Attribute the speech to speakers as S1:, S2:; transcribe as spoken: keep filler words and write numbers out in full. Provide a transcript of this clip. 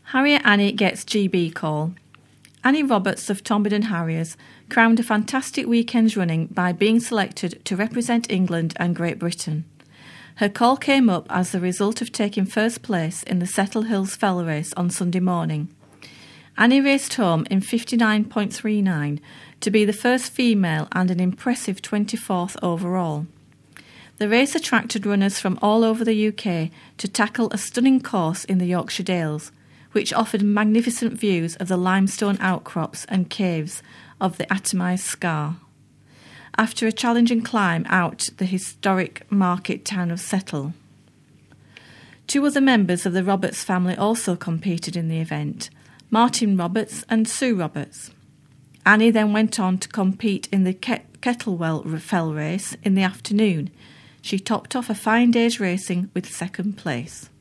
S1: Harrier Annie gets G B call. Annie Roberts of Tomberden Harriers crowned a fantastic weekend's running by being selected to represent England and Great Britain. Her call came up as the result of taking first place in the Settle Hills Fell Race on Sunday morning. Annie raced home in fifty-nine point three nine to be the first female and an impressive twenty-fourth overall. The race attracted runners from all over the U K to tackle a stunning course in the Yorkshire Dales, which offered magnificent views of the limestone outcrops and caves of the atomised Scar. After a challenging climb out the historic market town of Settle. Two other members of the Roberts family also competed in the event, Martin Roberts and Sue Roberts. Annie then went on to compete in the Ket- Kettlewell Fell Race in the afternoon. She topped off a fine day's racing with second place.